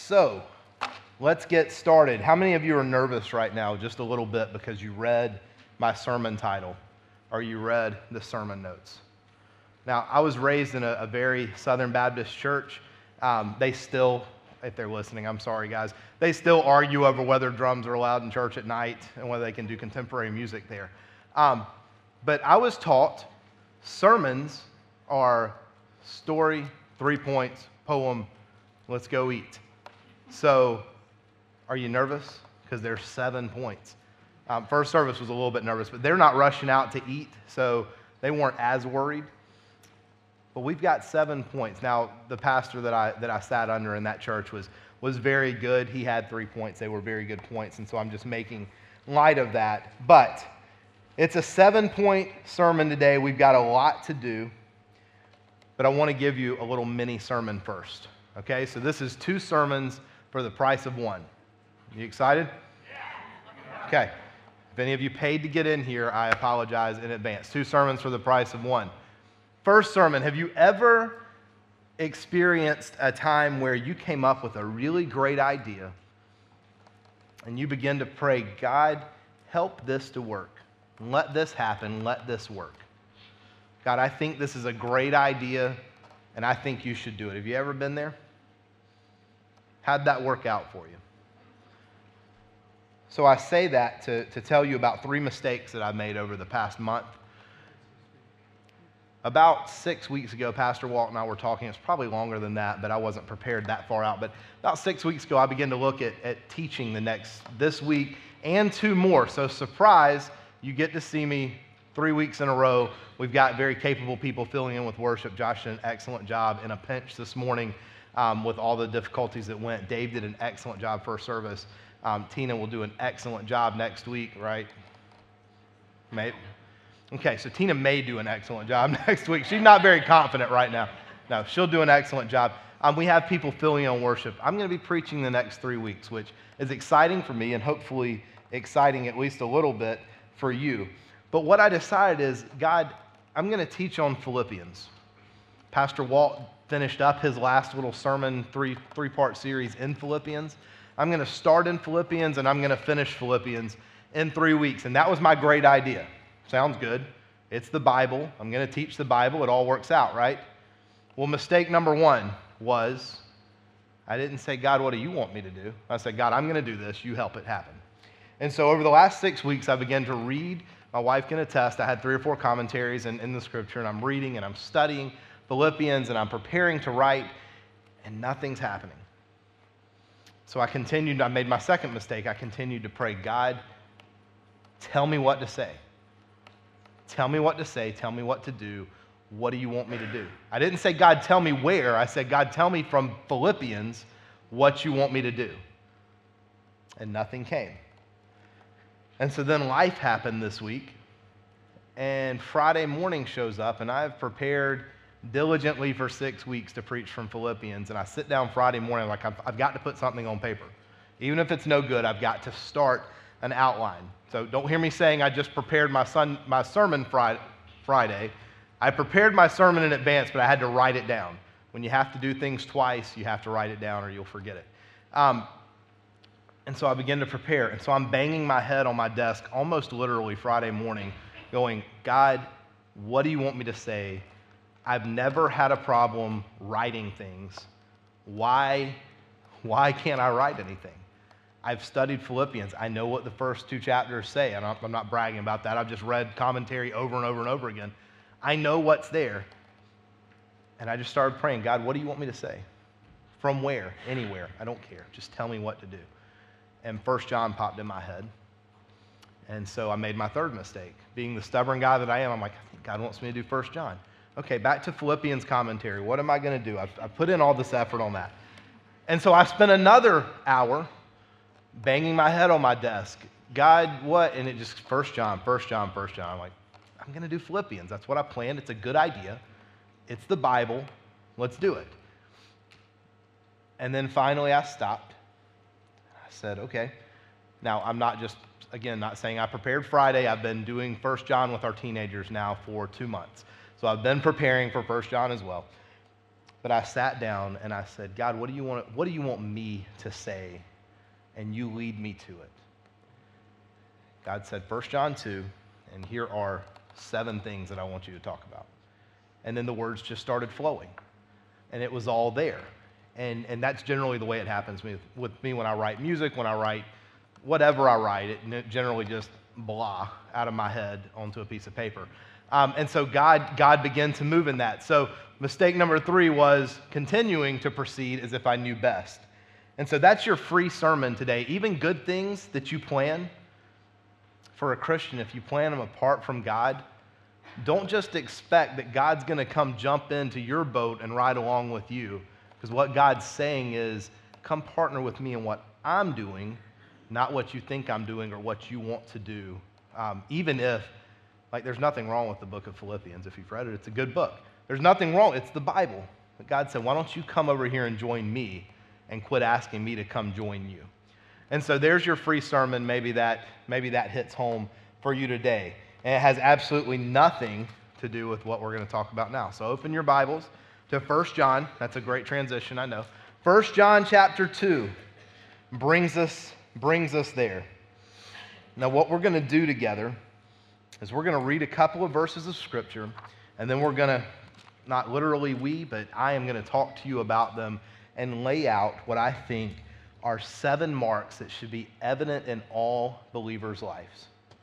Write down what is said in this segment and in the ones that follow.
So let's get started. How many of you are nervous right now, just a little bit, because you read my sermon title or you read the sermon notes? Now, I was raised in a very Southern Baptist church. They still, if they're listening, I'm sorry, guys, they still argue over whether drums are allowed in church at night and whether they can do contemporary music there. But I was taught sermons are story, 3 points, poem, let's go eat. So, are you nervous? Because there's 7 points. First service was a little bit nervous, but they're not rushing out to eat, so they weren't as worried. But we've got 7 points. Now, the pastor that I sat under in that church was very good. He had 3 points. They were very good points, and so I'm just making light of that. But it's a 7-point sermon today. We've got a lot to do, but I want to give you a little mini sermon first. Okay, so this is 2 sermons for the price of 1. You excited? Okay. If any of you paid to get in here, I apologize in advance. 2 sermons for the price of 1. First sermon, have you ever experienced a time where you came up with a really great idea and you begin to pray, God, help this to work. Let this happen. Let this work. God, I think this is a great idea and I think you should do it. Have you ever been there? How'd that work out for you? So I say that to tell you about 3 mistakes that I've made over the past month. About 6 weeks ago, Pastor Walt and I were talking. It's probably longer than that, but I wasn't prepared that far out. But about 6 weeks ago, I began to look at teaching this week and 2 more. So surprise, you get to see me 3 weeks in a row. We've got very capable people filling in with worship. Josh did an excellent job in a pinch this morning. With all the difficulties that went. Dave did an excellent job first service. Tina will do an excellent job next week, right? Maybe. Okay, so Tina may do an excellent job next week. She's not very confident right now. No, she'll do an excellent job. We have people filling in on worship. I'm going to be preaching the next 3 weeks, which is exciting for me and hopefully exciting at least a little bit for you. But what I decided is, God, I'm going to teach on Philippians. Pastor Walt finished up his last little sermon, three-part series in Philippians. I'm going to start in Philippians, and I'm going to finish Philippians in 3 weeks. And that was my great idea. Sounds good. It's the Bible. I'm going to teach the Bible. It all works out, right? Well, mistake number 1 was I didn't say, God, what do you want me to do? I said, God, I'm going to do this. You help it happen. And so over the last 6 weeks, I began to read. My wife can attest. I had 3 or 4 commentaries in the scripture, and I'm reading and I'm studying Philippians, and I'm preparing to write, and nothing's happening. So I made my second mistake. I continued to pray, God, tell me what to say. Tell me what to say. Tell me what to do. What do you want me to do? I didn't say, God, tell me where. I said, God, tell me from Philippians what you want me to do. And nothing came. And so then life happened this week, and Friday morning shows up, and I've prepared diligently for 6 weeks to preach from Philippians, and I sit down Friday morning like I've got to put something on paper. Even if it's no good, I've got to start an outline. So don't hear me saying I just prepared my sermon Friday. I prepared my sermon in advance, but I had to write it down. When you have to do things twice, you have to write it down or you'll forget it. And so I began to prepare, and so I'm banging my head on my desk almost literally Friday morning going, God, what do you want me to say? I've never had a problem writing things. Why can't I write anything? I've studied Philippians. I know what the first 2 chapters say. I'm not bragging about that. I've just read commentary over and over and over again. I know what's there. And I just started praying, God, what do you want me to say? From where? Anywhere. I don't care. Just tell me what to do. And 1 John popped in my head. And so I made my 3rd mistake. Being the stubborn guy that I am, I'm like, I think God wants me to do 1 John. Okay, back to Philippians commentary. What am I going to do? I put in all this effort on that. And so I spent another hour banging my head on my desk. God, what? And it just, 1 John. I'm like, I'm going to do Philippians. That's what I planned. It's a good idea. It's the Bible. Let's do it. And then finally I stopped. I said, okay. Now, I'm not just, again, not saying I prepared Friday. I've been doing 1 John with our teenagers now for 2 months. So I've been preparing for 1 John as well. But I sat down and I said, God, what do you want me to say? And you lead me to it. God said, 1 John 2, and here are 7 things that I want you to talk about. And then the words just started flowing. And it was all there. And that's generally the way it happens with me when I write music, when I write whatever I write, it generally just blah out of my head onto a piece of paper. And so God began to move in that. So mistake number 3 was continuing to proceed as if I knew best. And so that's your free sermon today. Even good things that you plan for a Christian, if you plan them apart from God, don't just expect that God's going to come jump into your boat and ride along with you. Because what God's saying is, come partner with me in what I'm doing, not what you think I'm doing or what you want to do. Even if, like, there's nothing wrong with the book of Philippians. If you've read it, it's a good book. There's nothing wrong. It's the Bible. But God said, why don't you come over here and join me and quit asking me to come join you? And so there's your free sermon. Maybe that hits home for you today. And it has absolutely nothing to do with what we're going to talk about now. So open your Bibles to 1 John. That's a great transition, I know. 1 John chapter 2 brings us there. Now what we're going to do together is we're going to read a couple of verses of Scripture, and then we're going to, not literally but I am going to talk to you about them and lay out what I think are 7 marks that should be evident in all believers' lives.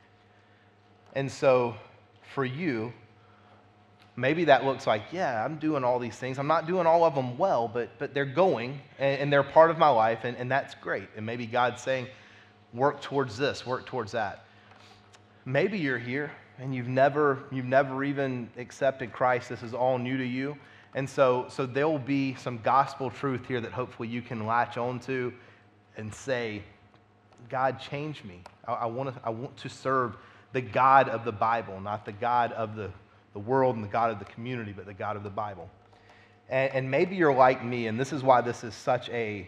And so for you, maybe that looks like, yeah, I'm doing all these things. I'm not doing all of them well, but they're going, and they're part of my life, and that's great. And maybe God's saying, work towards this, work towards that. Maybe you're here, and you've never even accepted Christ. This is all new to you. And so there will be some gospel truth here that hopefully you can latch onto and say, God, change me. I want to serve the God of the Bible, not the God of the world and the God of the community, but the God of the Bible. And maybe you're like me, and this is why this is such a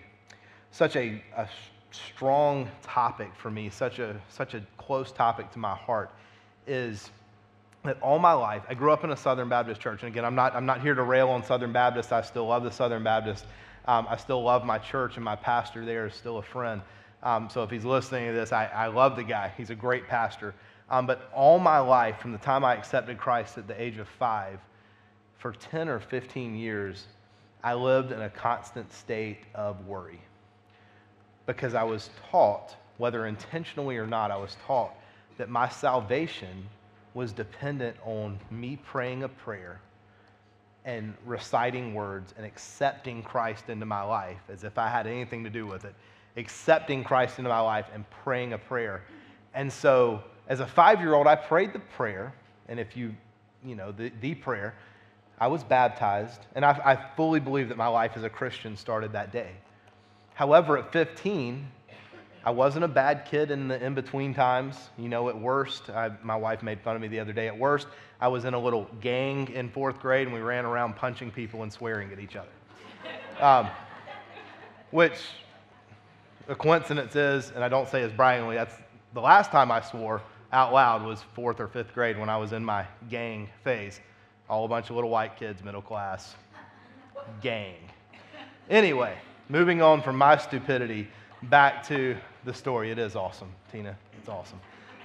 strong topic for me, such a close topic to my heart, is that all my life, I grew up in a Southern Baptist church. And again, I'm not here to rail on Southern Baptists. I still love the Southern Baptist. I still love my church, and my pastor there is still a friend. So if he's listening to this, I love the guy. He's a great pastor. But all my life, from the time I accepted Christ at the age of 5, for 10 or 15 years, I lived in a constant state of worry. Because I was taught, whether intentionally or not, I was taught that my salvation was dependent on me praying a prayer and reciting words and accepting Christ into my life as if I had anything to do with it. Accepting Christ into my life and praying a prayer. And so, as a 5-year-old, I prayed the prayer, and if the prayer, I was baptized, and I fully believe that my life as a Christian started that day. However, at 15, I wasn't a bad kid in the in-between times. At worst, my wife made fun of me the other day. At worst, I was in a little gang in 4th grade, and we ran around punching people and swearing at each other. Which, a coincidence is, and I don't say as braggingly, that's the last time I swore out loud was 4th or 5th grade when I was in my gang phase. All a bunch of little white kids, middle class, gang. Anyway, moving on from my stupidity back to the story. It is awesome, Tina. It's awesome.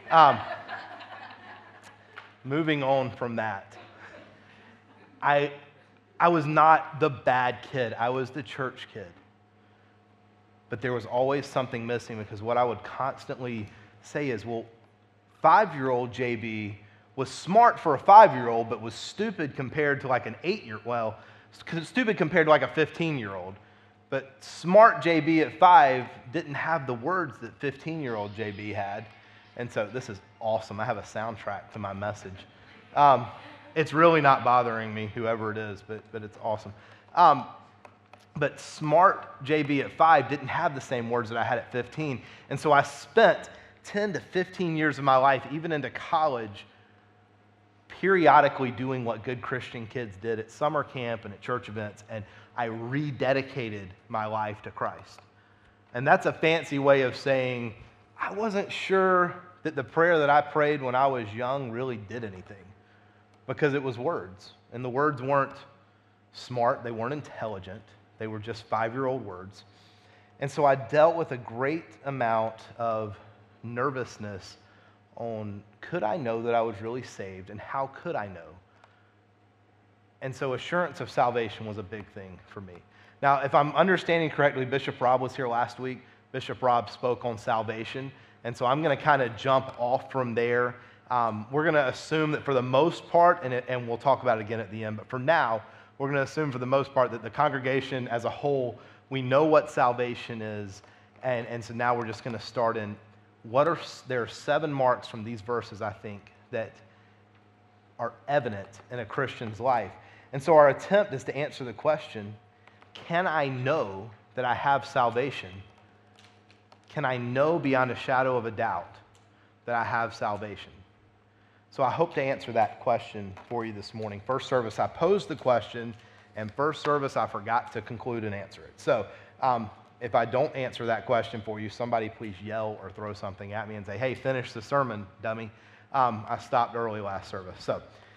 Moving on from that, I was not the bad kid. I was the church kid. But there was always something missing, because what I would constantly say is, well, 5-year-old JB was smart for a 5-year-old, but was stupid compared to like an 8-year-old. Stupid compared to like a 15-year-old. But smart JB at 5 didn't have the words that 15-year-old JB had. And so this is awesome. I have a soundtrack to my message. It's really not bothering me, whoever it is, but it's awesome. But smart JB at 5 didn't have the same words that I had at 15. And so I spent 10 to 15 years of my life, even into college, periodically doing what good Christian kids did at summer camp and at church events, and I rededicated my life to Christ. And that's a fancy way of saying I wasn't sure that the prayer that I prayed when I was young really did anything, because it was words, and the words weren't smart. They weren't intelligent. They were just 5-year-old words. And so I dealt with a great amount of nervousness on, could I know that I was really saved, and how could I know? And so assurance of salvation was a big thing for me. Now, if I'm understanding correctly, Bishop Rob was here last week. Bishop Rob spoke on salvation. And so I'm going to kind of jump off from there. We're going to assume that for the most part, and we'll talk about it again at the end, but for now, we're going to assume for the most part that the congregation as a whole, we know what salvation is. And so now we're just going to start in there are 7 marks from these verses, I think, that are evident in a Christian's life. And so our attempt is to answer the question, can I know that I have salvation? Can I know beyond a shadow of a doubt that I have salvation? So I hope to answer that question for you this morning. First service, I posed the question, and first service, I forgot to conclude and answer it. So if I don't answer that question for you, somebody please yell or throw something at me and say, hey, finish the sermon, dummy. I stopped early last service. So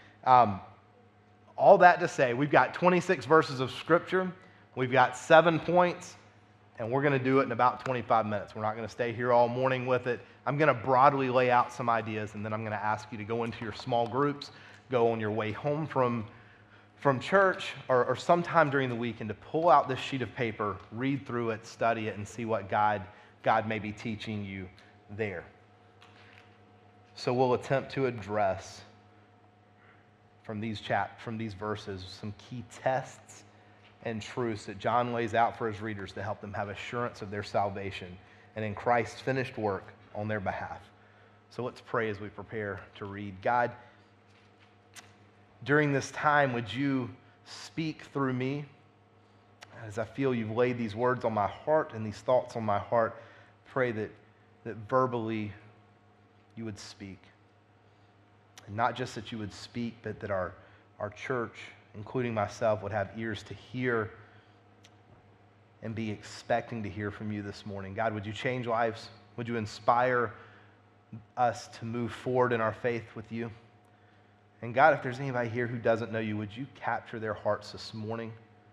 all that to say, we've got 26 verses of Scripture. We've got 7 points, and we're going to do it in about 25 minutes. We're not going to stay here all morning with it. I'm going to broadly lay out some ideas, and then I'm going to ask you to go into your small groups, go on your way home from church or sometime during the week, and to pull out this sheet of paper, read through it, study it, and see what God may be teaching you there. So we'll attempt to address from these verses some key tests and truths that John lays out for his readers to help them have assurance of their salvation and in Christ's finished work on their behalf. So let's pray as we prepare to read. God, during this time, would you speak through me? As I feel you've laid these words on my heart and these thoughts on my heart, pray that verbally you would speak. And not just that you would speak, but that our church, including myself, would have ears to hear and be expecting to hear from you this morning. God, would you change lives? Would you inspire us to move forward in our faith with you? And God, if there's anybody here who doesn't know you, would you capture their hearts this morning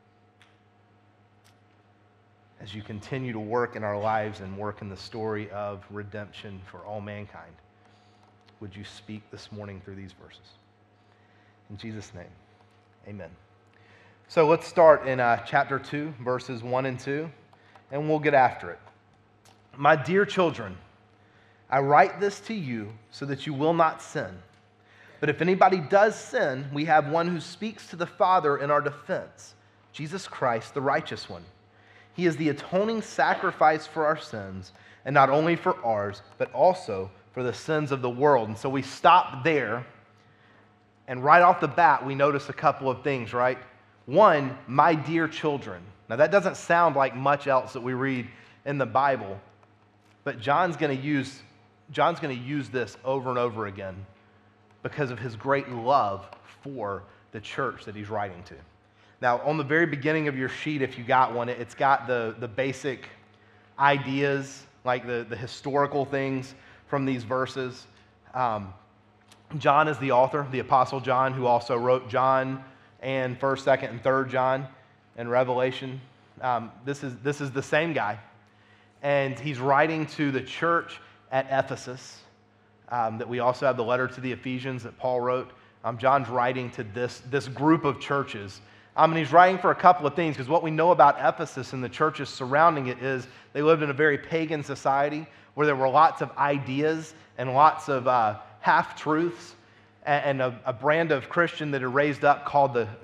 as you continue to work in our lives and work in the story of redemption for all mankind? Would you speak this morning through these verses? In Jesus' name, amen. So let's start in chapter 2, verses 1 and 2, and we'll get after it. My dear children, I write this to you so that you will not sin. But if anybody does sin, we have one who speaks to the Father in our defense, Jesus Christ, the righteous one. He is the atoning sacrifice for our sins, and not only for ours, but also for the sins of the world. And so we stop there, and right off the bat, we notice a couple of things, right? One, my dear children. Now that doesn't sound like much else that we read in the Bible, but John's going to use this over and over again because of his great love for the church that he's writing to. Now, on the very beginning of your sheet, if you got one, it's got the basic ideas, like the historical things from these verses. John is the author, the Apostle John, who also wrote John and 1st, 2nd, and 3rd John and Revelation. This is the same guy. And he's writing to the church at Ephesus, that we also have the letter to the Ephesians that Paul wrote. John's writing to this group of churches. And he's writing for a couple of things, because what we know about Ephesus and the churches surrounding it is they lived in a very pagan society where there were lots of ideas and lots of half-truths, and a brand of Christian that had raised up called the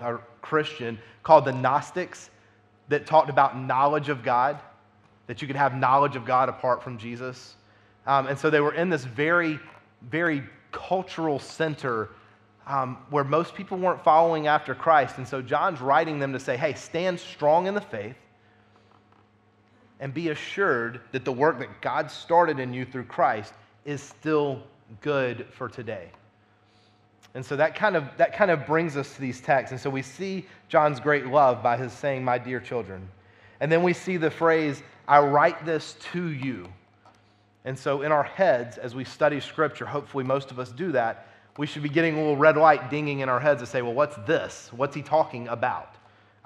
Gnostics, that talked about knowledge of God, that you could have knowledge of God apart from Jesus. And so they were in this very, very cultural center where most people weren't following after Christ. And so John's writing them to say, hey, stand strong in the faith and be assured that the work that God started in you through Christ is still good for today. And so that kind of brings us to these texts. And so we see John's great love by his saying, my dear children. And then we see the phrase, I write this to you. And so in our heads, as we study Scripture, hopefully most of us do that, we should be getting a little red light dinging in our heads to say, well, what's this? What's he talking about?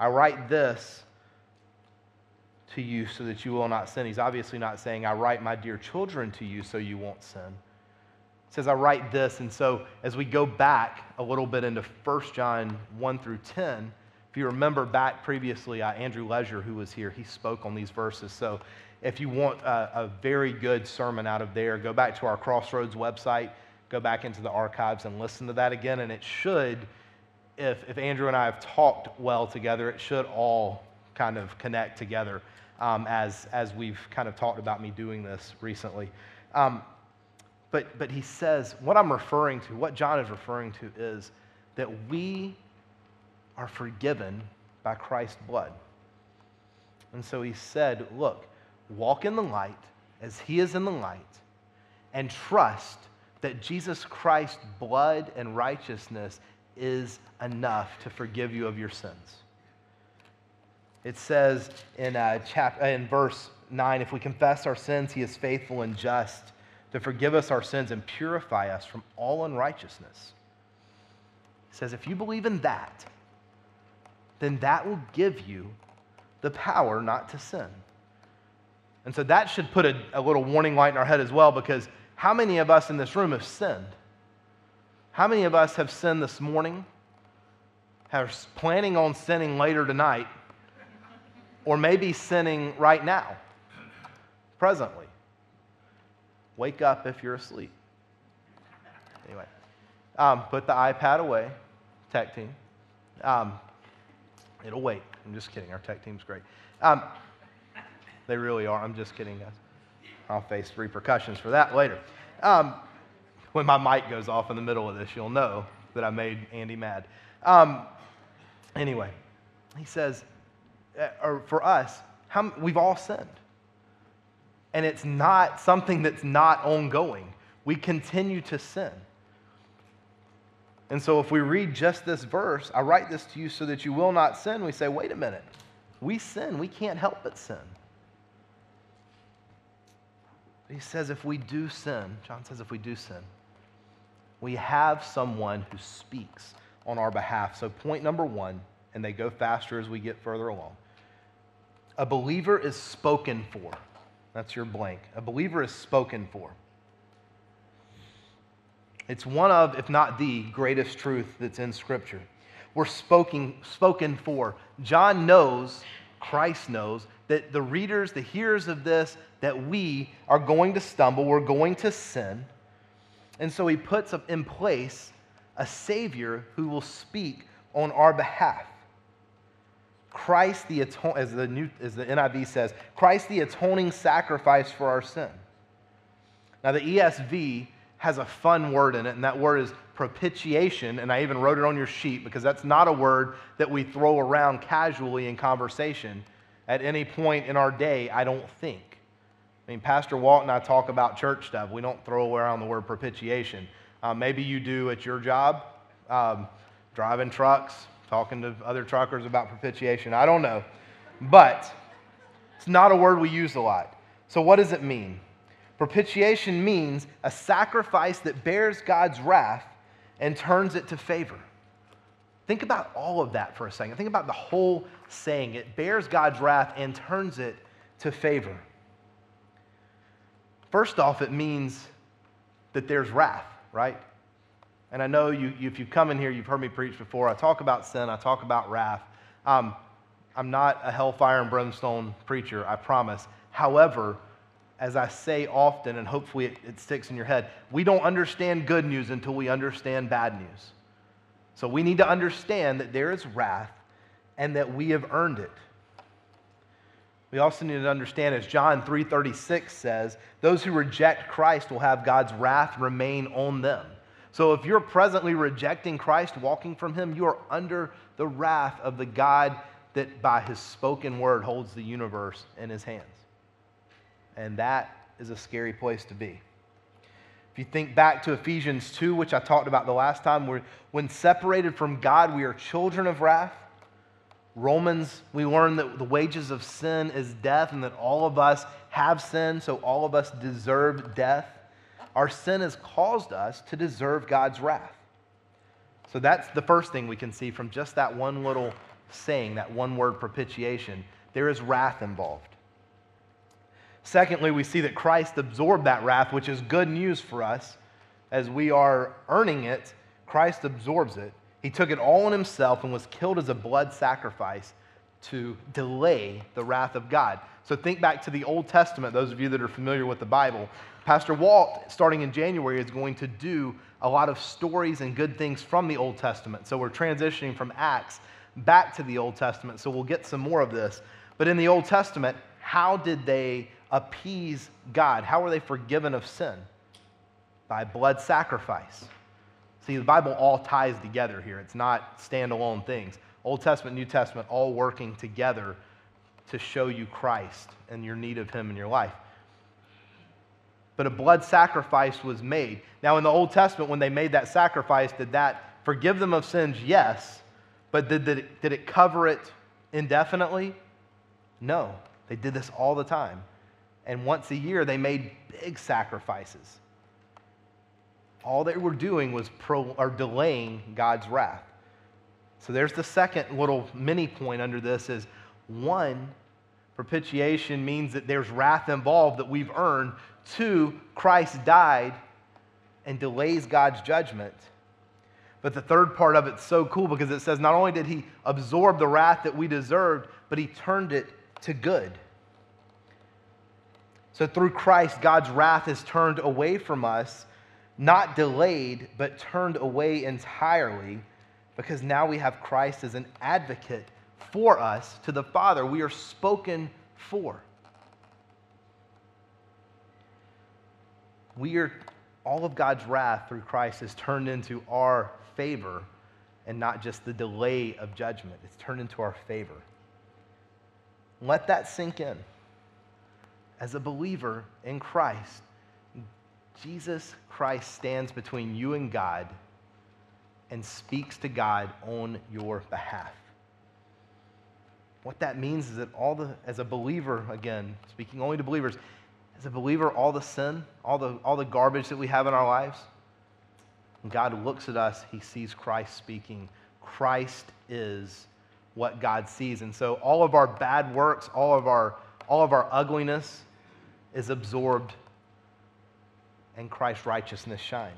I write this to you so that you will not sin. He's obviously not saying, I write my dear children to you so you won't sin. He says, I write this. And so as we go back a little bit into 1 John 1 through 10, if you remember back previously, Andrew Leisure, who was here, he spoke on these verses. So if you want a very good sermon out of there, go back to our Crossroads website, go back into the archives and listen to that again. And it should, if Andrew and I have talked well together, it should all kind of connect together as we've kind of talked about me doing this recently. But he says, what I'm referring to, what John is referring to is that we are forgiven by Christ's blood. And so he said, look, walk in the light as he is in the light, and trust that Jesus Christ's blood and righteousness is enough to forgive you of your sins. It says in verse 9, if we confess our sins, he is faithful and just to forgive us our sins and purify us from all unrighteousness. He says, if you believe in that, then that will give you the power not to sin. And so that should put a little warning light in our head as well, because how many of us in this room have sinned? How many of us have sinned this morning, are planning on sinning later tonight, or maybe sinning right now, presently? Wake up if you're asleep. Anyway, put the iPad away, tech team. It'll wait. I'm just kidding. Our tech team's great. They really are. I'm just kidding, guys. I'll face repercussions for that later. When my mic goes off in the middle of this, you'll know that I made Andy mad. Anyway, he says, for us, we've all sinned. And it's not something that's not ongoing. We continue to sin. And so if we read just this verse, I write this to you so that you will not sin, we say, wait a minute. We sin. We can't help but sin. He says if we do sin, John says if we do sin, we have someone who speaks on our behalf. So point number one, and they go faster as we get further along. A believer is spoken for. That's your blank. A believer is spoken for. It's one of, if not the greatest truth that's in Scripture. We're spoken for. John knows, Christ knows, that the readers, the hearers of this, that we are going to stumble, we're going to sin. And so he puts in place a Savior who will speak on our behalf. Christ, as the NIV says, Christ the atoning sacrifice for our sin. Now the ESV has a fun word in it, and that word is propitiation, and I even wrote it on your sheet because that's not a word that we throw around casually in conversation at any point in our day, I don't think. I mean, Pastor Walt and I talk about church stuff. We don't throw around the word propitiation. Maybe you do at your job, driving trucks, talking to other truckers about propitiation. I don't know. But it's not a word we use a lot. So what does it mean? Propitiation means a sacrifice that bears God's wrath and turns it to favor. Think about all of that for a second. Think about the whole saying. It bears God's wrath and turns it to favor. First off, it means that there's wrath, right? And I know if you've come in here, you've heard me preach before. I talk about sin. I talk about wrath. I'm not a hellfire and brimstone preacher, I promise. However, as I say often, and hopefully it sticks in your head, we don't understand good news until we understand bad news. So we need to understand that there is wrath and that we have earned it. We also need to understand, as John 3:36 says, those who reject Christ will have God's wrath remain on them. So if you're presently rejecting Christ, walking from him, you are under the wrath of the God that by his spoken word holds the universe in his hands. And that is a scary place to be. If you think back to Ephesians 2, which I talked about the last time, when separated from God, we are children of wrath. Romans, we learn that the wages of sin is death and that all of us have sinned, so all of us deserve death. Our sin has caused us to deserve God's wrath. So that's the first thing we can see from just that one little saying, that one word propitiation, there is wrath involved. Secondly, we see that Christ absorbed that wrath, which is good news for us. As we are earning it, Christ absorbs it. He took it all on himself and was killed as a blood sacrifice to delay the wrath of God. So think back to the Old Testament, those of you that are familiar with the Bible. Pastor Walt, starting in January, is going to do a lot of stories and good things from the Old Testament. So we're transitioning from Acts back to the Old Testament, so we'll get some more of this. But in the Old Testament, how did they appease God? How were they forgiven of sin? By blood sacrifice. See, the Bible all ties together here. It's not standalone things. Old Testament, New Testament, all working together to show you Christ and your need of him in your life. But a blood sacrifice was made. Now, in the Old Testament, when they made that sacrifice, did that forgive them of sins? Yes. But did it cover it indefinitely? No. They did this all the time. And once a year, they made big sacrifices. All they were doing was delaying God's wrath. So there's the second little mini point under this is, one, propitiation means that there's wrath involved that we've earned. Two, Christ died and delays God's judgment. But the third part of it's so cool because it says not only did he absorb the wrath that we deserved, but he turned it to good. So through Christ, God's wrath is turned away from us, not delayed, but turned away entirely, because now we have Christ as an advocate for us to the Father. We are spoken for. All of God's wrath through Christ is turned into our favor and not just the delay of judgment. It's turned into our favor. Let that sink in. As a believer in Christ, Jesus Christ stands between you and God and speaks to God on your behalf. What that means is that as a believer, again, speaking only to believers, as a believer, all the sin, all the garbage that we have in our lives, when God looks at us, he sees Christ speaking. Christ is what God sees. And so all of our bad works, all of our ugliness is absorbed, and Christ's righteousness shines.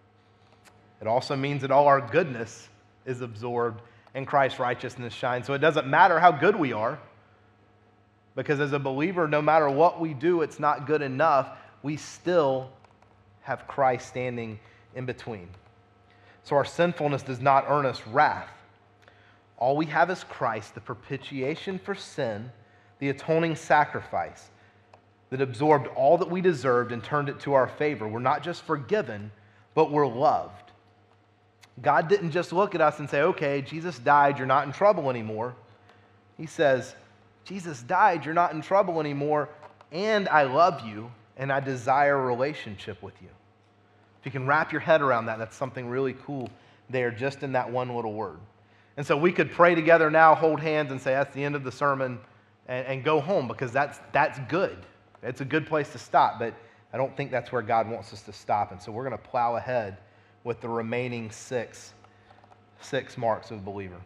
It also means that all our goodness is absorbed, and Christ's righteousness shines. So it doesn't matter how good we are, because as a believer, no matter what we do, it's not good enough. We still have Christ standing in between. So our sinfulness does not earn us wrath. All we have is Christ, the propitiation for sin, the atoning sacrifice that absorbed all that we deserved and turned it to our favor. We're not just forgiven, but we're loved. God didn't just look at us and say, okay, Jesus died, you're not in trouble anymore. He says, Jesus died, you're not in trouble anymore, and I love you, and I desire a relationship with you. If you can wrap your head around that, that's something really cool there, just in that one little word. And so we could pray together now, hold hands, and say that's the end of the sermon, and go home, because that's good. It's a good place to stop, but I don't think that's where God wants us to stop. And so we're going to plow ahead with the remaining six marks of a believer.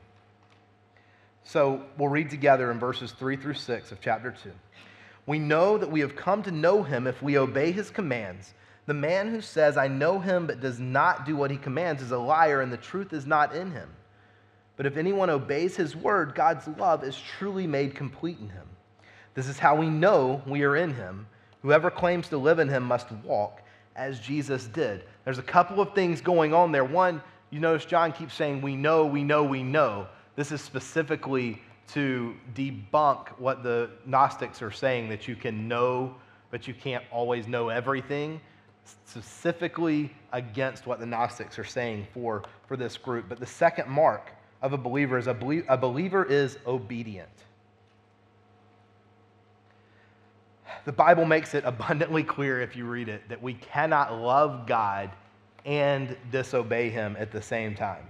So we'll read together in verses 3 through 6 of chapter 2. We know that we have come to know him if we obey his commands. The man who says, I know him, but does not do what he commands is a liar, and the truth is not in him. But if anyone obeys his word, God's love is truly made complete in him. This is how we know we are in him. Whoever claims to live in him must walk as Jesus did. There's a couple of things going on there. One, you notice John keeps saying, we know, we know, we know. This is specifically to debunk what the Gnostics are saying, that you can know, but you can't always know everything. Specifically against what the Gnostics are saying for this group. But the second mark of a believer is a believer is obedient. The Bible makes it abundantly clear, if you read it, that we cannot love God and disobey him at the same time.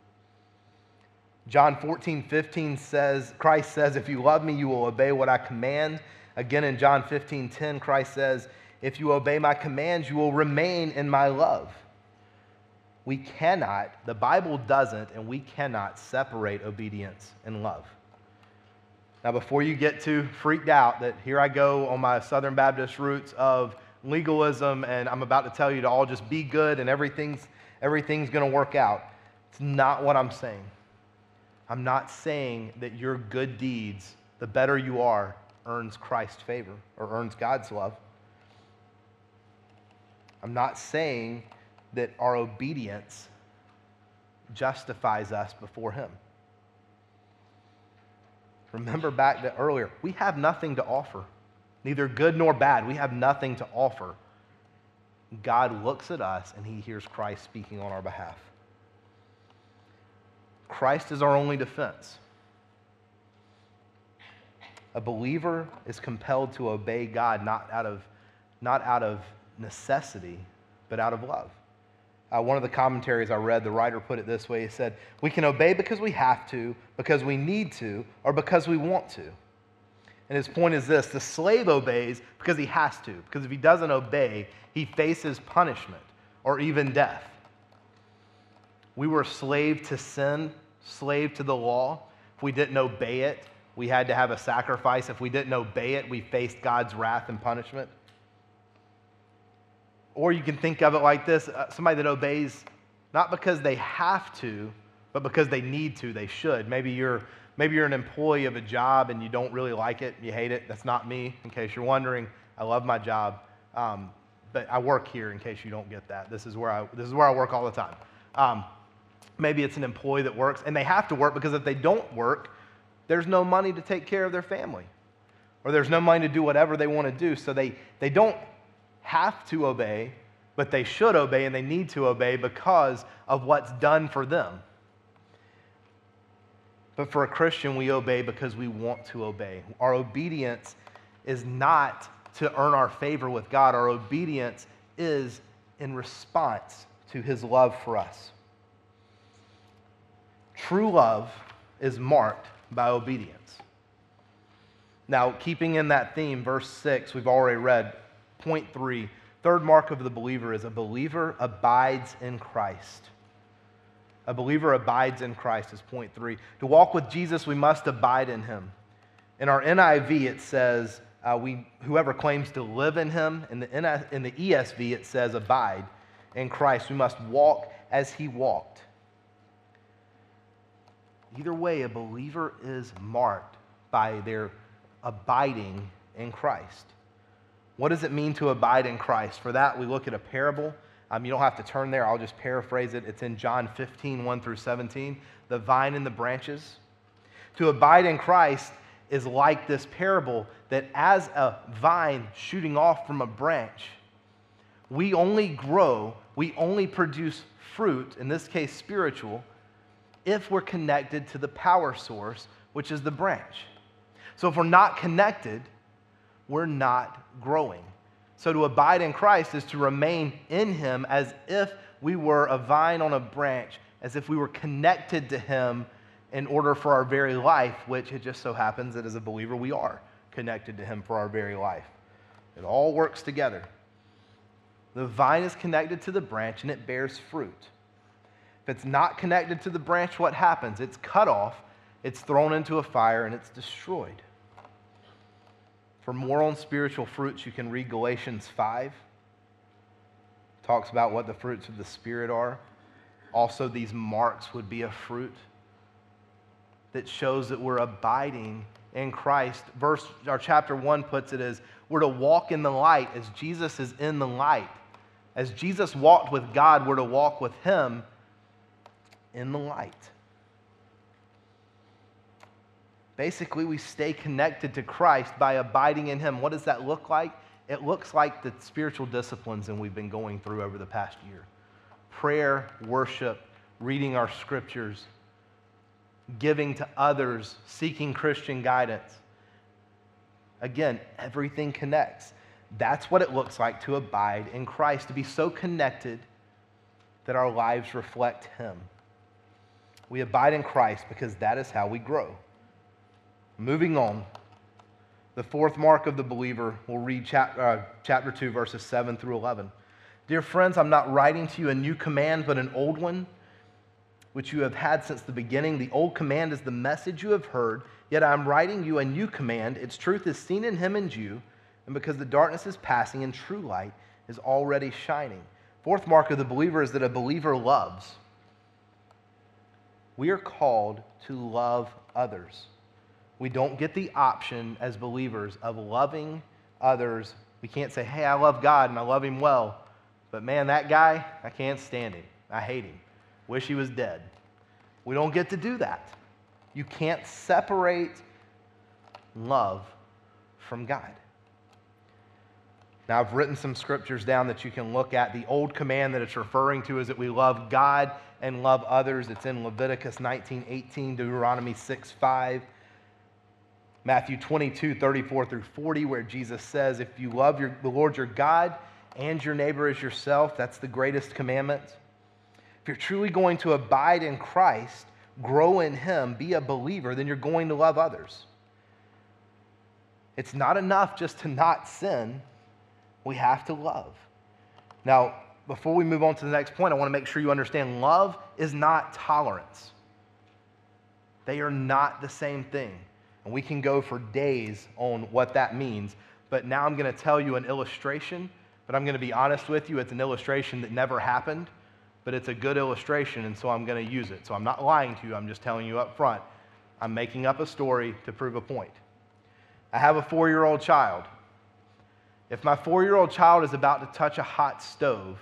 John 14:15 says, Christ says, if you love me, you will obey what I command. Again, in John 15:10, Christ says, if you obey my commands, you will remain in my love. We cannot, the Bible doesn't, and we cannot separate obedience and love. Now, before you get too freaked out that here I go on my Southern Baptist roots of legalism and I'm about to tell you to all just be good and everything's going to work out, it's not what I'm saying. I'm not saying that your good deeds, the better you are, earns Christ's favor or earns God's love. I'm not saying that our obedience justifies us before Him. Remember back to earlier, we have nothing to offer, neither good nor bad. We have nothing to offer. God looks at us and He hears Christ speaking on our behalf. Christ is our only defense. A believer is compelled to obey God not out of necessity, but out of love. One of the commentaries I read, the writer put it this way. He said, we can obey because we have to, because we need to, or because we want to. And his point is this: the slave obeys because he has to, because if he doesn't obey, he faces punishment or even death. We were slave to sin, slave to the law. If we didn't obey it, we had to have a sacrifice. If we didn't obey it, we faced God's wrath and punishment. Or you can think of it like this: somebody that obeys not because they have to, but because they need to, they should. Maybe you're an employee of a job and you don't really like it, you hate it. That's not me, in case you're wondering. I love my job, but I work here, in case you don't get that. This is where I work all the time. Maybe it's an employee that works, and they have to work because if they don't work, there's no money to take care of their family, or there's no money to do whatever they want to do. So they don't have to obey, but they should obey, and they need to obey because of what's done for them. But for a Christian, we obey because we want to obey. Our obedience is not to earn our favor with God. Our obedience is in response to His love for us. True love is marked by obedience. Now, keeping in that theme, verse 6, we've already read. Point 3, third mark of the believer is a believer abides in Christ. A believer abides in Christ is point 3. To walk with Jesus, we must abide in Him. In our NIV, it says, whoever claims to live in Him. In the ESV, it says, abide in Christ. We must walk as He walked. Either way, a believer is marked by their abiding in Christ. What does it mean to abide in Christ? For that, we look at a parable. You don't have to turn there. I'll just paraphrase it. It's in John 15, 1 through 17. The vine and the branches. To abide in Christ is like this parable, that as a vine shooting off from a branch, we only grow, we only produce fruit, in this case spiritual, if we're connected to the power source, which is the branch. So if we're not connected, we're not growing. So to abide in Christ is to remain in Him as if we were a vine on a branch, as if we were connected to Him in order for our very life, which it just so happens that as a believer we are connected to Him for our very life. It all works together. The vine is connected to the branch and it bears fruit. If it's not connected to the branch, what happens? It's cut off, it's thrown into a fire, and it's destroyed. For more on spiritual fruits, you can read Galatians 5. It talks about what the fruits of the Spirit are. Also, these marks would be a fruit that shows that we're abiding in Christ. Chapter 1 puts it as we're to walk in the light as Jesus is in the light. As Jesus walked with God, we're to walk with Him in the light. Basically, we stay connected to Christ by abiding in Him. What does that look like? It looks like the spiritual disciplines that we've been going through over the past year. Prayer, worship, reading our scriptures, giving to others, seeking Christian guidance. Again, everything connects. That's what it looks like to abide in Christ, to be so connected that our lives reflect Him. We abide in Christ because that is how we grow. Moving on, the fourth mark of the believer, we'll read chapter 2, verses 7 through 11. Dear friends, I'm not writing to you a new command, but an old one, which you have had since the beginning. The old command is the message you have heard, yet I'm writing you a new command. Its truth is seen in him and you, and because the darkness is passing and true light is already shining. Fourth mark of the believer is that a believer loves. We are called to love others. We don't get the option as believers of loving others. We can't say, hey, I love God and I love him well, but man, that guy, I can't stand him. I hate him. Wish he was dead. We don't get to do that. You can't separate love from God. Now, I've written some scriptures down that you can look at. The old command that it's referring to is that we love God and love others. It's in Leviticus 19:18, Deuteronomy 6:5, Matthew 22:34 through 40, where Jesus says, if you love the Lord your God and your neighbor as yourself, that's the greatest commandment. If you're truly going to abide in Christ, grow in him, be a believer, then you're going to love others. It's not enough just to not sin. We have to love. Now, before we move on to the next point, I want to make sure you understand love is not tolerance. They are not the same thing. And we can go for days on what that means. But now I'm going to tell you an illustration, but I'm going to be honest with you. It's an illustration that never happened, but it's a good illustration, and so I'm going to use it. So I'm not lying to you. I'm just telling you up front. I'm making up a story to prove a point. I have a 4-year-old child. If my 4-year-old child is about to touch a hot stove,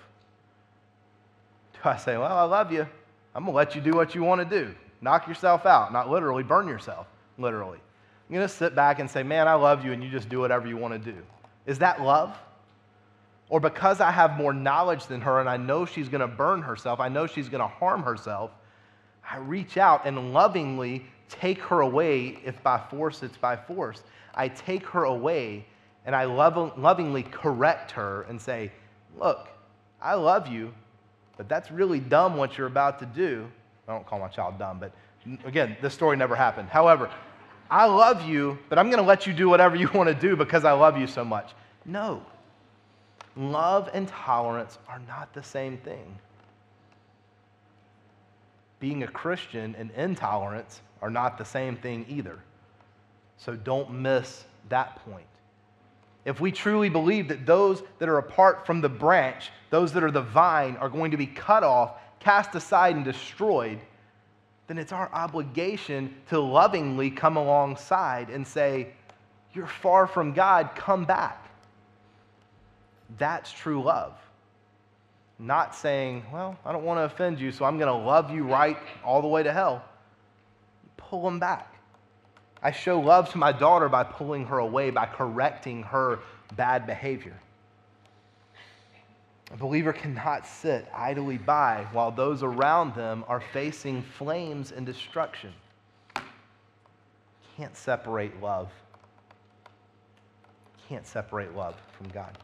do I say, well, I love you. I'm going to let you do what you want to do. Knock yourself out. Not literally, burn yourself, literally. I'm going to sit back and say, man, I love you, and you just do whatever you want to do. Is that love? Or because I have more knowledge than her and I know she's going to burn herself, I know she's going to harm herself, I reach out and lovingly take her away. If by force, it's by force. I take her away and I lovingly correct her and say, look, I love you, but that's really dumb what you're about to do. I don't call my child dumb, but again, this story never happened. However, I love you, but I'm going to let you do whatever you want to do because I love you so much. No. Love and tolerance are not the same thing. Being a Christian and intolerance are not the same thing either. So don't miss that point. If we truly believe that those that are apart from the branch, those that are the vine, are going to be cut off, cast aside, and destroyed, then it's our obligation to lovingly come alongside and say, you're far from God, come back. That's true love. Not saying, well, I don't want to offend you, so I'm going to love you right all the way to hell. Pull them back. I show love to my daughter by pulling her away, by correcting her bad behavior. A believer cannot sit idly by while those around them are facing flames and destruction. Can't separate love. Can't separate love from God.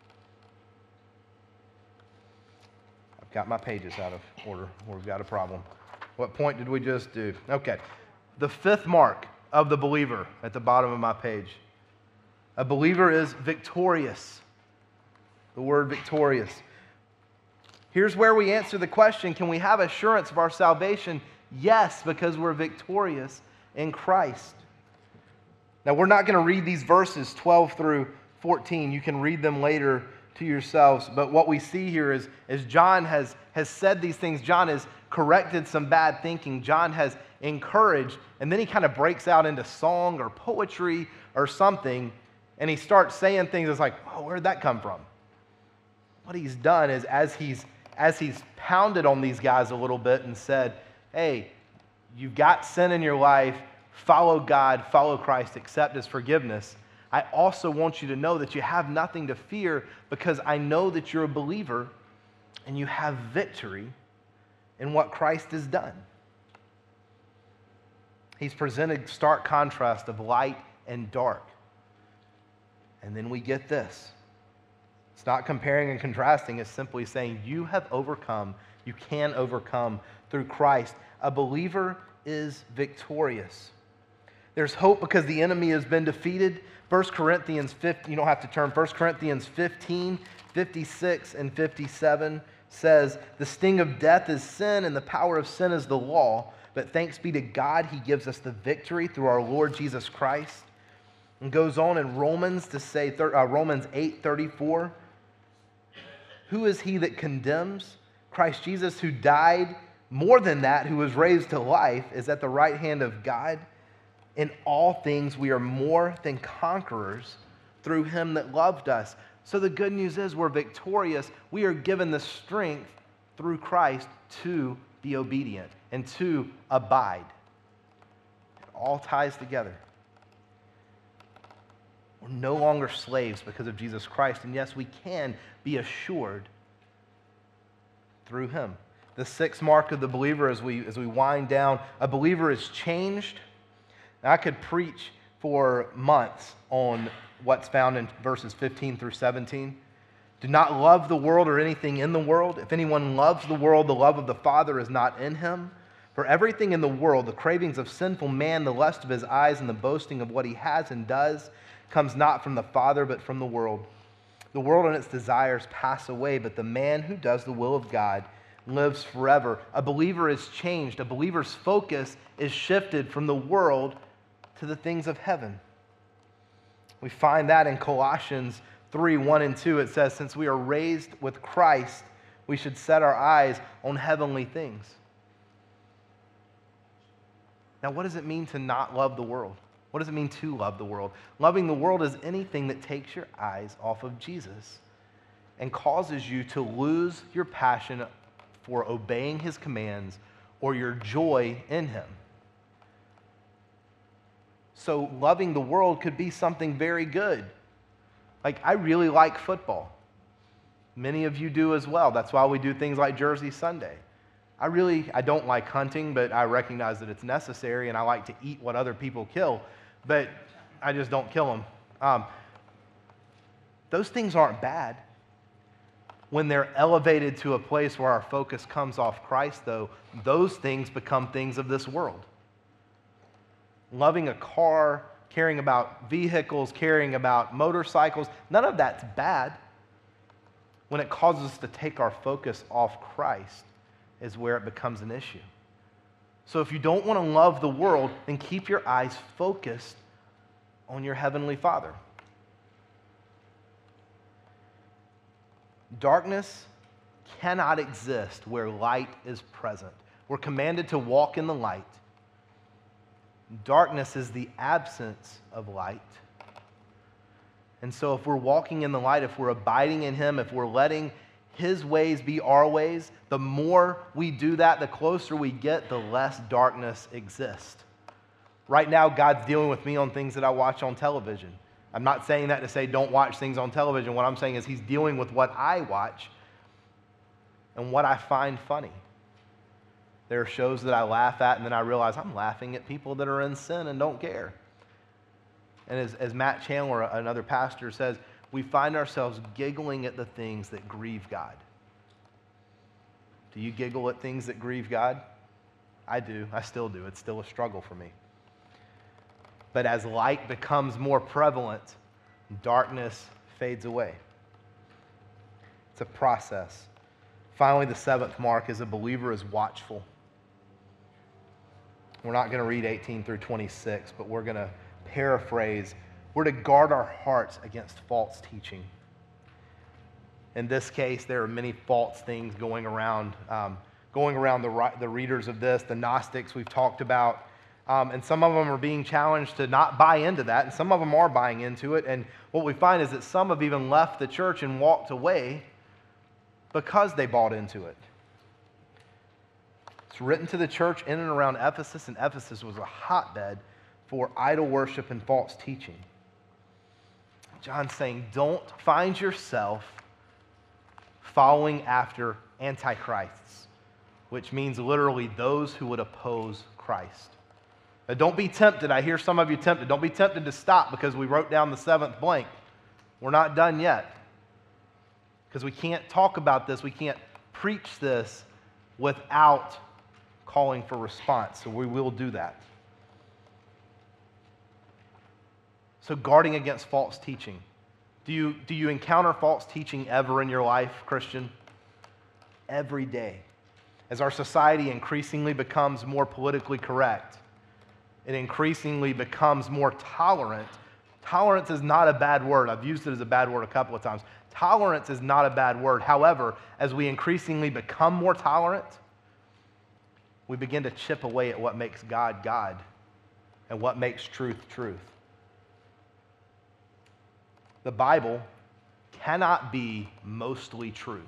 I've got my pages out of order. We've got a problem. What point did we just do? Okay. The fifth mark of the believer at the bottom of my page. A believer is victorious. The word victorious. Here's where we answer the question, can we have assurance of our salvation? Yes, because we're victorious in Christ. Now, we're not going to read these verses 12 through 14. You can read them later to yourselves. But what we see here is John has said these things. John has corrected some bad thinking. John has encouraged, and then he kind of breaks out into song or poetry or something, and he starts saying things that's like, oh, where'd that come from? What he's done is as he's pounded on these guys a little bit and said, hey, you've got sin in your life, follow God, follow Christ, accept his forgiveness. I also want you to know that you have nothing to fear because I know that you're a believer and you have victory in what Christ has done. He's presented stark contrast of light and dark. And then we get this. It's not comparing and contrasting. It's simply saying you have overcome. You can overcome through Christ. A believer is victorious. There's hope because the enemy has been defeated. 1 Corinthians 15, you don't have to turn, 1 Corinthians 15, 56 and 57 says, the sting of death is sin and the power of sin is the law. But thanks be to God, he gives us the victory through our Lord Jesus Christ. And goes on in Romans to say, Romans 8:34, who is he that condemns? Christ Jesus, who died, more than that, who was raised to life, is at the right hand of God. In all things we are more than conquerors through him that loved us. So the good news is we're victorious. We are given the strength through Christ to be obedient and to abide. It all ties together. We're no longer slaves because of Jesus Christ. And yes, we can be assured through him. The sixth mark of the believer as we wind down, a believer is changed. Now, I could preach for months on what's found in verses 15 through 17. Do not love the world or anything in the world. If anyone loves the world, the love of the Father is not in him. For everything in the world, the cravings of sinful man, the lust of his eyes, and the boasting of what he has and does, comes not from the Father, but from the world. The world and its desires pass away, but the man who does the will of God lives forever. A believer is changed. A believer's focus is shifted from the world to the things of heaven. We find that in Colossians 3:1 and 2. It says, since we are raised with Christ, we should set our eyes on heavenly things. Now, what does it mean to not love the world? What does it mean to love the world? Loving the world is anything that takes your eyes off of Jesus and causes you to lose your passion for obeying his commands or your joy in him. So loving the world could be something very good. Like, I really like football. Many of you do as well. That's why we do things like Jersey Sunday. I don't like hunting, but I recognize that it's necessary, and I like to eat what other people kill, but I just don't kill them. Those things aren't bad. When they're elevated to a place where our focus comes off Christ, though, those things become things of this world. Loving a car, caring about vehicles, caring about motorcycles, none of that's bad. When it causes us to take our focus off Christ is where it becomes an issue. So if you don't want to love the world, then keep your eyes focused on your heavenly Father. Darkness cannot exist where light is present. We're commanded to walk in the light. Darkness is the absence of light. And so if we're walking in the light, if we're abiding in him, if we're letting his ways be our ways, the more we do that, the closer we get, the less darkness exists. Right now, God's dealing with me on things that I watch on television. I'm not saying that to say don't watch things on television. What I'm saying is he's dealing with what I watch and what I find funny. There are shows that I laugh at, and then I realize I'm laughing at people that are in sin and don't care. And as Matt Chandler, another pastor, says, we find ourselves giggling at the things that grieve God. Do you giggle at things that grieve God? I do. I still do. It's still a struggle for me. But as light becomes more prevalent, darkness fades away. It's a process. Finally, the seventh mark is a believer is watchful. We're not going to read 18 through 26, but we're going to paraphrase. We're to guard our hearts against false teaching. In this case, there are many false things going around the readers of this. The Gnostics we've talked about. And some of them are being challenged to not buy into that, and some of them are buying into it. And what we find is that some have even left the church and walked away because they bought into it. It's written to the church in and around Ephesus, and Ephesus was a hotbed for idol worship and false teaching. John's saying, don't find yourself following after antichrists, which means literally those who would oppose Christ. Now, don't be tempted. I hear some of you tempted. Don't be tempted to stop because we wrote down the seventh blank. We're not done yet. Because we can't talk about this, we can't preach this without calling for response. So we will do that. So guarding against false teaching. Do you encounter false teaching ever in your life, Christian? Every day. As our society increasingly becomes more politically correct, it increasingly becomes more tolerant. Tolerance is not a bad word. I've used it as a bad word a couple of times. Tolerance is not a bad word. However, as we increasingly become more tolerant, we begin to chip away at what makes God God and what makes truth truth. The Bible cannot be mostly true.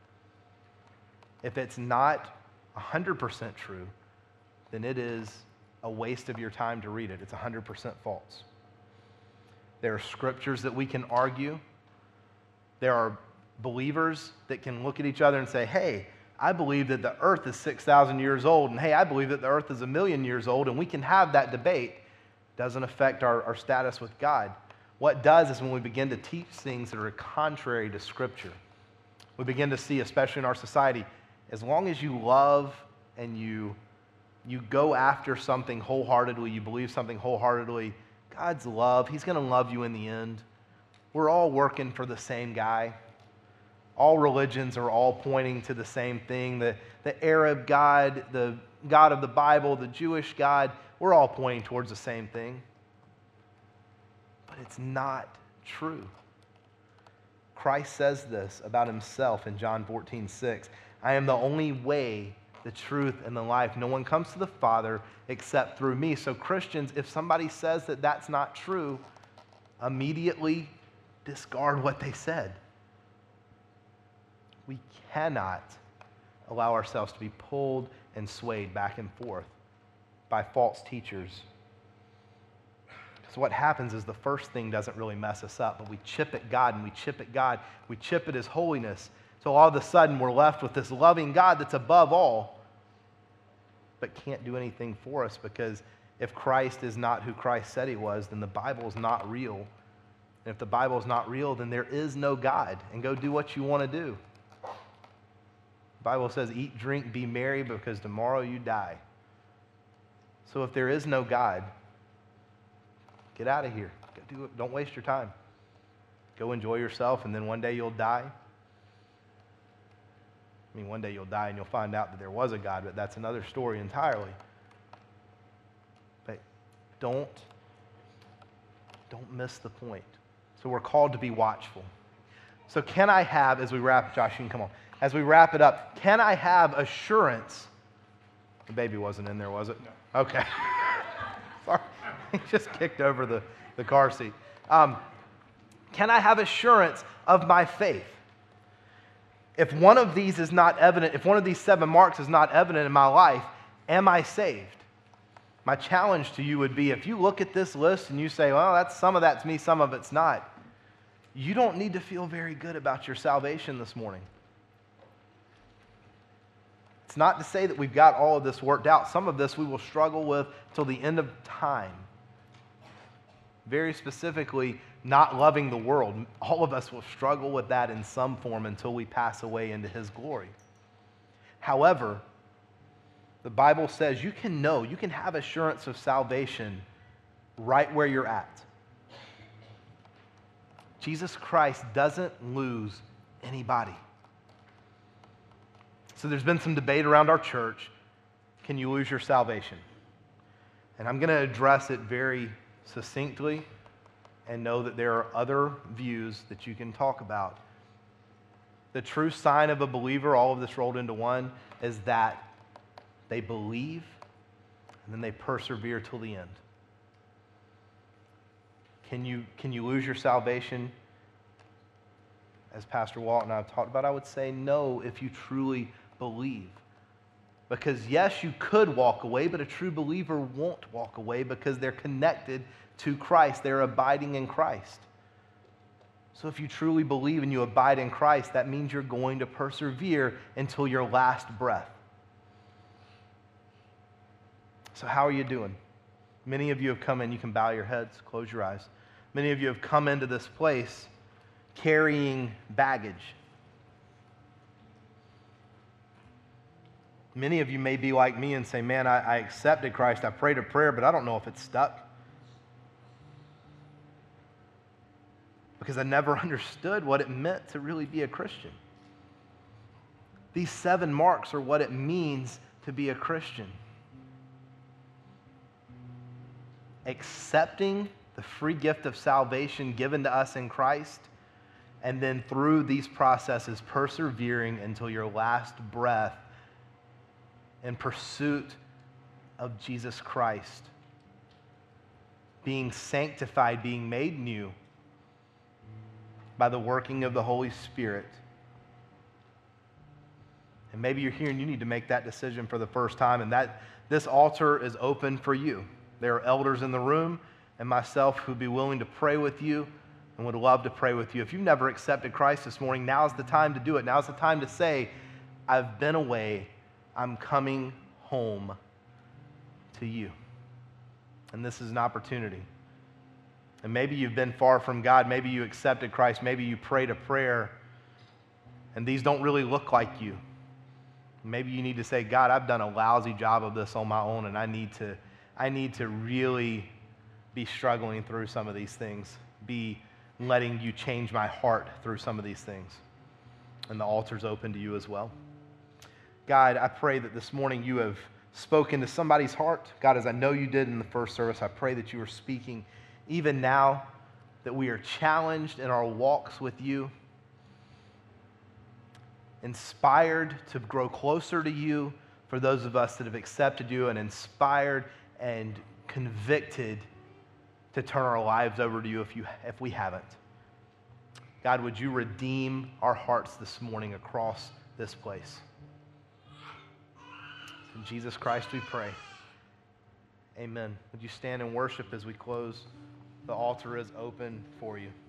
If it's not 100% true, then it is a waste of your time to read it. It's 100% false. There are scriptures that we can argue. There are believers that can look at each other and say, hey, I believe that the earth is 6,000 years old, and hey, I believe that the earth is 1,000,000 years old, and we can have that debate. It doesn't affect our status with God. What does is when we begin to teach things that are contrary to Scripture, we begin to see, especially in our society, as long as you love and you go after something wholeheartedly, you believe something wholeheartedly, God's love, He's going to love you in the end. We're all working for the same guy. All religions are all pointing to the same thing. The Arab God, the God of the Bible, the Jewish God, we're all pointing towards the same thing. But it's not true. Christ says this about Himself in John 14:6. I am the only way, the truth, and the life. No one comes to the Father except through me. So Christians, if somebody says that that's not true, immediately discard what they said. We cannot allow ourselves to be pulled and swayed back and forth by false teachers. So what happens is the first thing doesn't really mess us up, but we chip at God and we chip at God. We chip at His holiness. So all of a sudden we're left with this loving God that's above all, but can't do anything for us, because if Christ is not who Christ said He was, then the Bible is not real. And if the Bible is not real, then there is no God. And go do what you want to do. The Bible says, eat, drink, be merry, because tomorrow you die. So if there is no God, get out of here. Go do it. Don't waste your time. Go enjoy yourself, and then one day you'll die. I mean, one day you'll die and you'll find out that there was a God, but that's another story entirely. But don't miss the point. So we're called to be watchful. So can I have, as we wrap, Josh, you can come on. As we wrap it up, can I have assurance? The baby wasn't in there, was it? No. Okay. Sorry. He just kicked over the car seat. Can I have assurance of my faith? If one of these is not evident, if one of these 7 marks is not evident in my life, am I saved? My challenge to you would be, if you look at this list and you say, well, some of that's me, some of it's not, you don't need to feel very good about your salvation this morning. It's not to say that we've got all of this worked out. Some of this we will struggle with till the end of time. Very specifically, not loving the world. All of us will struggle with that in some form until we pass away into His glory. However, the Bible says you can have assurance of salvation right where you're at. Jesus Christ doesn't lose anybody. So there's been some debate around our church. Can you lose your salvation? And I'm going to address it very succinctly and know that there are other views that you can talk about. The true sign of a believer, all of this rolled into one, is that they believe and then they persevere till the end. Can you lose your salvation? As Pastor Walt and I have talked about, I would say no if you truly believe. Because yes, you could walk away, but a true believer won't walk away because they're connected to Christ. They're abiding in Christ. So if you truly believe and you abide in Christ, that means you're going to persevere until your last breath. So how are you doing? Many of you have come in. You can bow your heads, close your eyes. Many of you have come into this place carrying baggage. Many of you may be like me and say, man, I accepted Christ, I prayed a prayer, but I don't know if it's stuck. because I never understood what it meant to really be a Christian. These 7 marks are what it means to be a Christian. Accepting the free gift of salvation given to us in Christ, and then through these processes, persevering until your last breath in pursuit of Jesus Christ, being sanctified, being made new by the working of the Holy Spirit. And maybe you're here and you need to make that decision for the first time, and that this altar is open for you. There are elders in the room and myself who would be willing to pray with you and would love to pray with you. If you've never accepted Christ this morning, now's the time to do it. Now's the time to say, I've been away, I'm coming home to you. And this is an opportunity. And maybe you've been far from God. Maybe you accepted Christ. Maybe you prayed a prayer, and these don't really look like you. Maybe you need to say, God, I've done a lousy job of this on my own, and I need to really be struggling through some of these things, be letting you change my heart through some of these things. And the altar's open to you as well. God, I pray that this morning you have spoken to somebody's heart. God, as I know you did in the first service, I pray that you are speaking even now, that we are challenged in our walks with you, inspired to grow closer to you for those of us that have accepted you, and inspired and convicted to turn our lives over to you if we haven't. God, would you redeem our hearts this morning across this place? In Jesus Christ we pray. Amen. Would you stand and worship as we close? The altar is open for you.